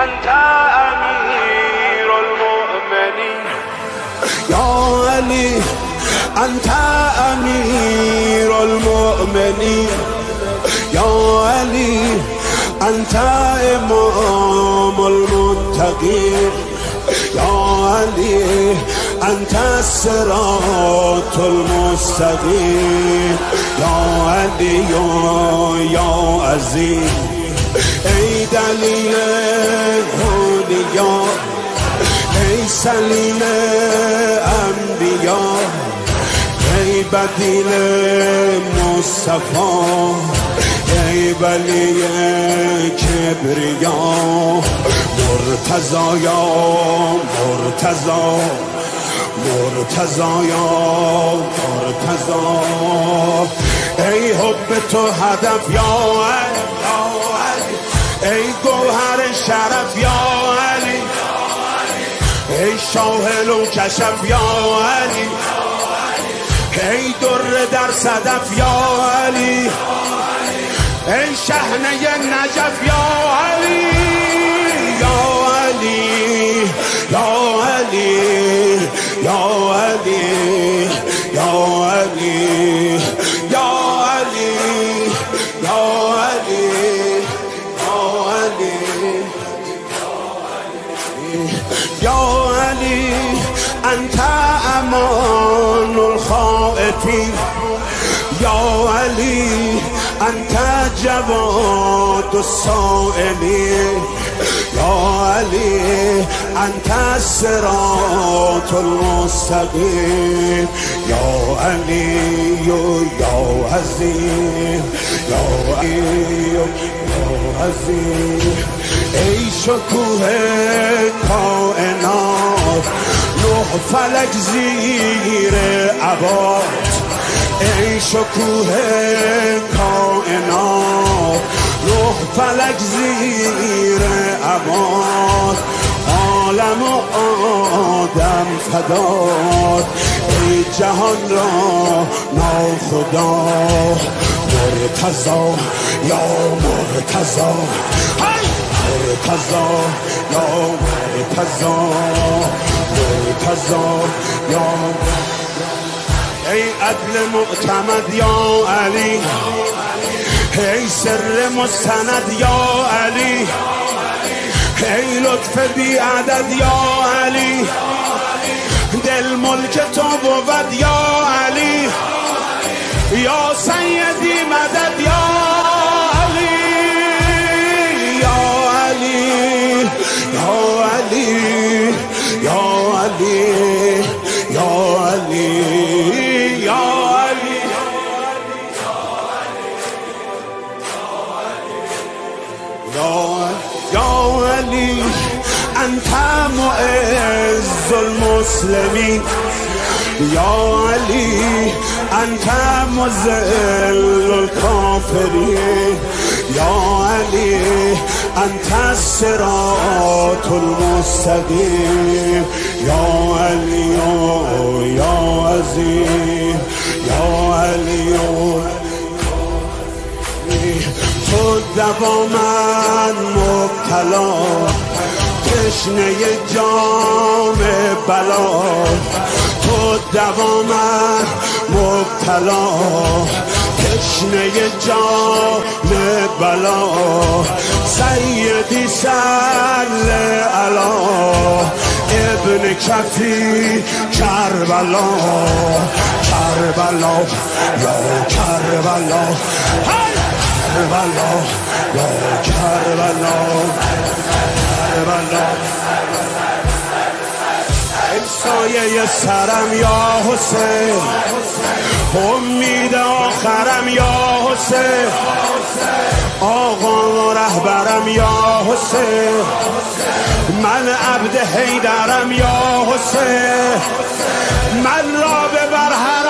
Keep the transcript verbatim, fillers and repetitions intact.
انت امیر المؤمنین یا علی انت امیر المؤمنین یا علی انت امام المتقین یا علی انت الصراط المستقیم یا علی یا عزیز ای دلیل اولیا ای سلیم انبیا ای بدیل مصطفی ای ولی کبریا مرتضی یا مرتضی مرتضی یا مرتضی ای حب تو هدف یا علی ای گوهر شرف یا علی ای شاهل و کشف یا علی ای در در صدف یا علی ای شحنه نجف یا علی یا علی یا علی یا علی یا علی یا علی یا علی یا علی انت امان الخائفین یا علی انت جواد السائلین یا علی انت الصراط المستقیم یا علی یا عزیز یا علی یا عزیز ای شکوه کائنات نه فلک زیر عباد ای شکوه کائنات نه فلک زیر عباد عالم و آدم فداد ای جهان را ناخدا مرتضی یا مرتضی مرتضی یا مرتضی مرتضی یا ای عدل معتمد یا علی ای سر مستند یا علی ای لطف بی عدد یا علی دل ملک تو بود یا علی یا سیدی مدد یا علی یا علی یا علی یا علی یا علی یا علی انت معز المسلمین یا علی انت مذل الکافرین یا علی انت الصراط المستقیم یا علی یا عزیز یا علی تو دوامن مبتلا تشنه جام بلا تو دوامن مبتلا تشنه جام بلا سیدی صل علی ابن کفی کربلا کربلا یا کربلا کربلا یا کربلا کربلا ای سایه سرم یا حسین امید آخرم یا حسین آقا و رهبرم یا حسین من عبد حیدرم یا حسین من را ببر هر